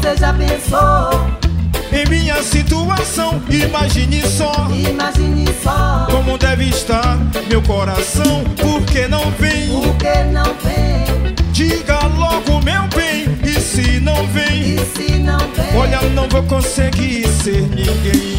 Você já pensou? Em minha situação, imagine só. Imagine só. Como deve estar meu coração. Por que não vem? Por que não vem? Diga logo, meu bem. E se não vem? E se não vem? Olha, não vou conseguir ser ninguém.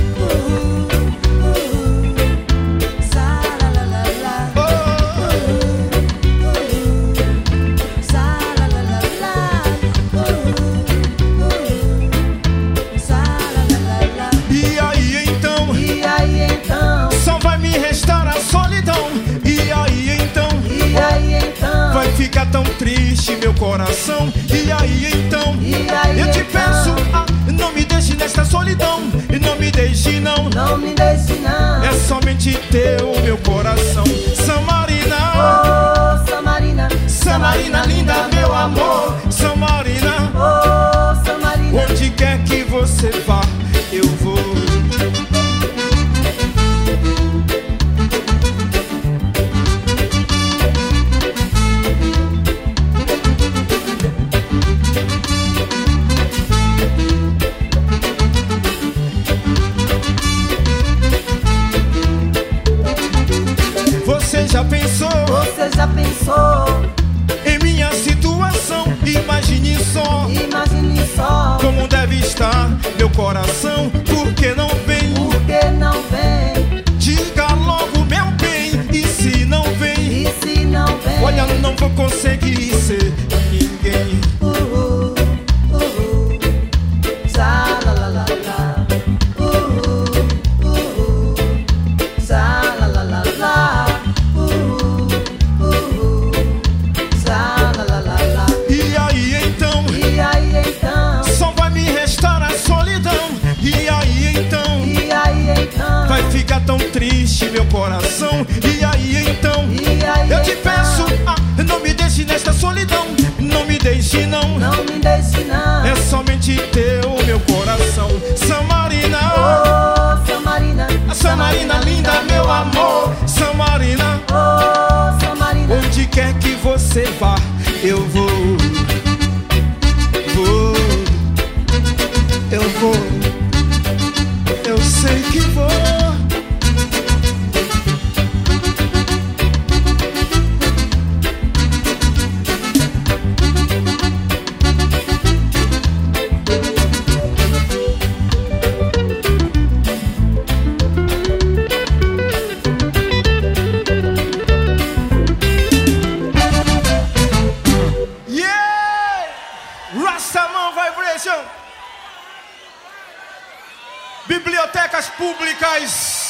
E aí então? Só vai me restar a solidão. E aí então? Vai ficar tão triste meu coração. E aí então? Eu te peço, não me deixe nesta solidão. E não me deixe não. Não me deixe não. É somente teu meu coração. Samarina, Oh, Samarina, Samarina linda, meu amor. Samarina, oh, Samarina. onde quer que você vá, eu vou. Você já pensou? Você já pensou? Em minha situação, imagine só. Imagine só. Como deve estar meu coração. Por que não vem? Por que não vem? Diga logo, meu bem. E se não vem? E se não vem? Olha, não vou conseguir ser ninguém. Sa la la la la. Sa la la la la. Sa la la la la. E aí então? E aí então? Só vai me restar a solidão. E aí então? Vai ficar tão triste meu coração. E aí então? Eu te peço, não me deixe nesta solidão. Não me deixe não. Não me deixe não. É somente teu meu coração. Samarina, Oh, Samarina, Samarina linda, meu amor. Samarina, oh, Samarina. onde quer que você vá, eu vou. Eu vou. Eu sei que vou. Rastaman Vibration. Bibliotecas públicas